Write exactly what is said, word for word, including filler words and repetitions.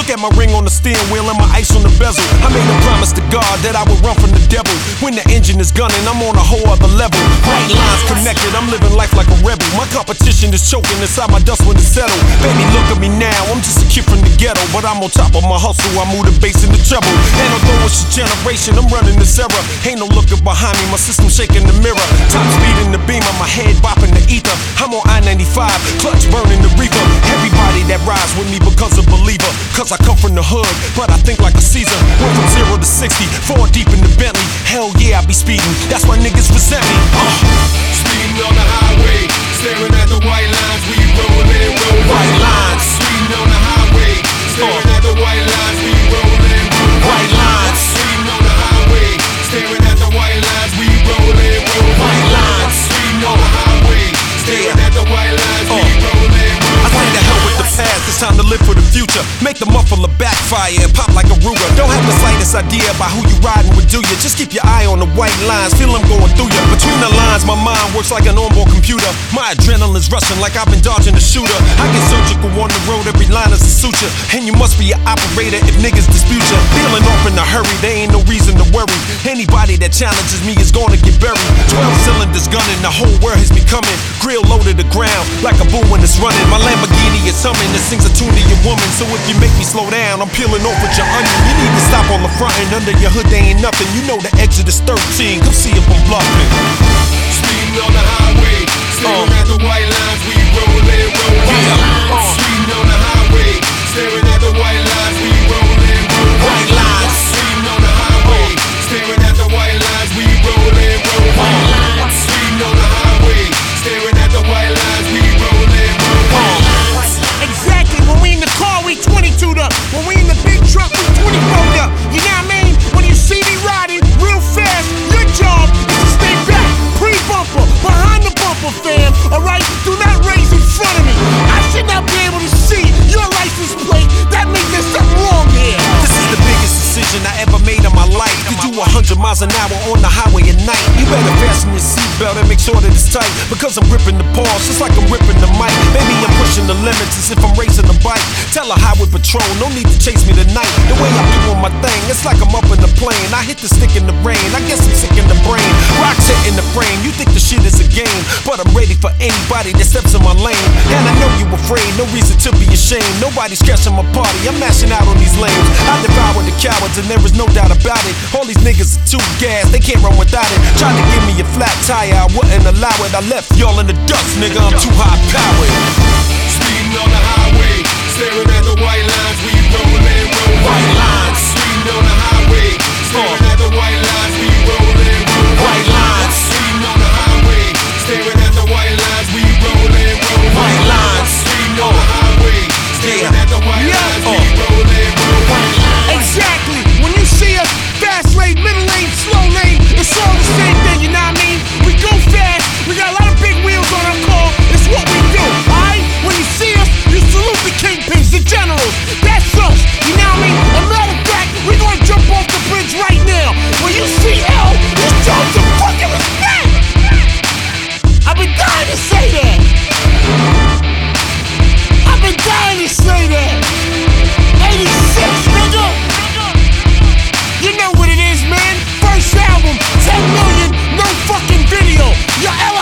Look at my ring on the steering wheel and my ice on the bezel. I made a promise to God that I would run from the devil. When the engine is gunning, I'm on a whole other level. Right lines connected, I'm living life like a rebel. My competition is choking inside my dust when it's settled. Baby, look at me now, I'm just a kid from the ghetto, but I'm on top of my hustle, I move the bass in the treble. And although it's your generation, I'm running this era. Ain't no looking behind me, my system shaking the mirror. Top speed in the beamer, my head bopping the ether. I'm on I ninety-five, clutch burning the reaper. Everybody that rides with me because a believer. Cause I come from the hood, but I think like a Caesar. Went from zero to sixty, four deep in the Bentley. Hell yeah, I be speeding, that's why niggas resent me. uh. Speeding on the highway, staring at the white lines, we rollin', rollin'. White lines. Speeding on the highway, staring at the white lines, we rollin', rollin'. White lines. Speeding on the highway, staring at the white lines, we rollin', rollin'. White lines. Speeding on the highway, staring at the white lines, we rollin', rollin'. I say the hell with the past, it's time to live for the future. Make the muffler backfire and pop like a Ruger. Don't have the slightest idea about who you riding with, do you? Just keep your eye on the white lines, feel them going through you. Between the lines, my mind works like an onboard computer. My adrenaline's rushing like I've been dodging a shooter. I get surgical on the road, every line is a suture. And you must be an operator if niggas dispute you. Feeling off in a hurry, there ain't no reason to worry. Anybody that challenges me is gonna get buried. Twelve cylinders gunning, the whole world has me coming. Grill low to the ground, like a bull when it's running. My Lamborghini is humming, it sings a tune to your woman. So if you make me slow down, I'm peeling off with your onion. You need to stop on the front and under your hood there ain't nothing. You know the exit is thirteen, come see if I'm bluffing. Speeding on the highway, staring Uh. at the white lines, we rollin', rollin'. Yeah. Uh. Speeding on the highway, staring at the white lines, we rollin', rollin'. White lines. Speeding on the highway, staring at the white lines, we rollin', rollin'. White lines. Speeding on the highway, staring at the white lines, we rollin', rollin'. Exactly, when we in the car, we twenty-two'd up. When we in the big truck, we twenty-four'd up. You know what I mean? When you see me riding real fast, your job is to stay back, pre-bumper, behind the bumper, fam. Alright? Do not raise in front of me. I should not be able to see your license plate. That means there's something wrong here. This is the biggest decision I ever made in my life. You do one hundred miles an hour on the highway at night. You better fasten your seatbelt and make sure that it's tight. Because I'm gripping the pause, just like I'm ripping the mic. Baby, I'm pushing the limits as if I'm racing a bike. Tell a highway patrol, no need to chase me tonight. The way I'm doing my thing, it's like I'm up in the plane. I hit the stick in the brain, I guess I'm sick in the brain. Rocks hitting the frame, you think the shit is a game. But I'm ready for anybody that steps in my lane. And I know you afraid, no reason to be ashamed. Nobody's crashing my party, I'm mashing out on these lanes. I devour the cowards and there is no doubt about it. All these niggas are too gas, they can't run without it. Trying to give me a flat tire, I wouldn't allow it. I left y'all in the dust, nigga, I'm too high powered. Speeding on the highway, staring at the white lines, we rollin', rollin'. White lines. Speeding on the highway, staring at the white lines, we rollin', rollin'. White lines. Speeding on the highway, staring at the white lines, we rollin', rollin'. White lines. Speeding on the highway, staring at the white Yeah. lines, we Uh. rollin', rollin'. Exactly. When you see us, fast lane, middle lane, slow lane, it's all the same thing, you know what I mean? We go fast, we got a lot of big wheels on our car, it's what we do, alright? When you see us, you salute the kingpins, the generals, that's us, you know what I mean? A matter of fact, we're gonna jump off the bridge right now. When you see L, you show some fucking respect! I've been dying to say that! I've been dying to say that! eighty-six, nigga! You know what it is, man. First album, ten million, no fucking video. Your